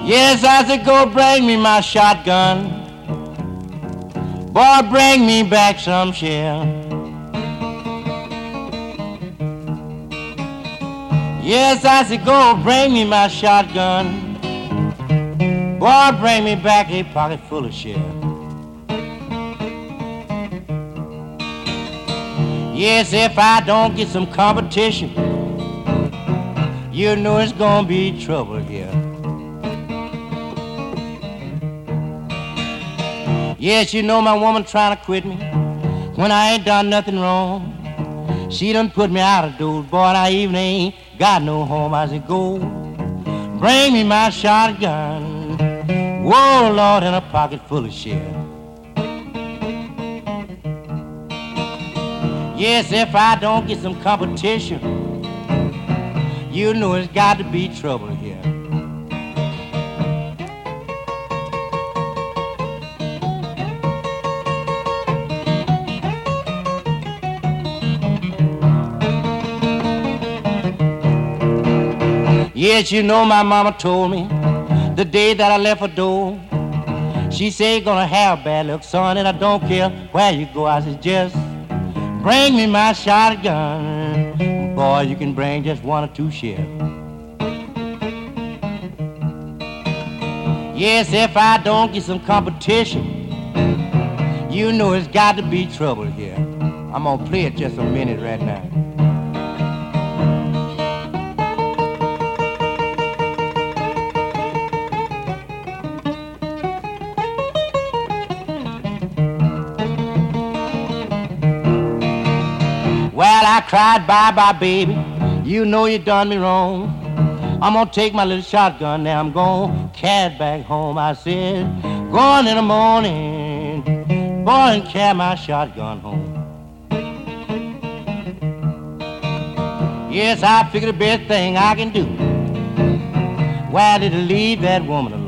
Yes, I said, go bring me my shotgun. Boy, bring me back some shell. Yes, I said, go bring me my shotgun. Boy, bring me back a pocket full of shell. Yes, if I don't get some competition, you know it's gonna be trouble here. Yes, you know my woman trying to quit me when I ain't done nothing wrong. She done put me out of doors, boy, and I even ain't got no home. I said, go bring me my shotgun. Whoa, Lord, in a pocket full of shell. Yes, if I don't get some competition, you know it's got to be trouble here. Yes, you know my mama told me the day that I left her door. She said, you're gonna have bad luck, son, and I don't care where you go. I said, just bring me my shotgun. Boy, you can bring just one or two shells. Yes, if I don't get some competition, you know it's got to be trouble here. I'm gonna play it just a minute right now. Well, I cried bye-bye, baby. You know you done me wrong. I'm gonna take my little shotgun now. I'm gonna carry it back home. I said, going in the morning, boy, and carry my shotgun home. Yes, I figured the best thing I can do, why did I leave that woman alone?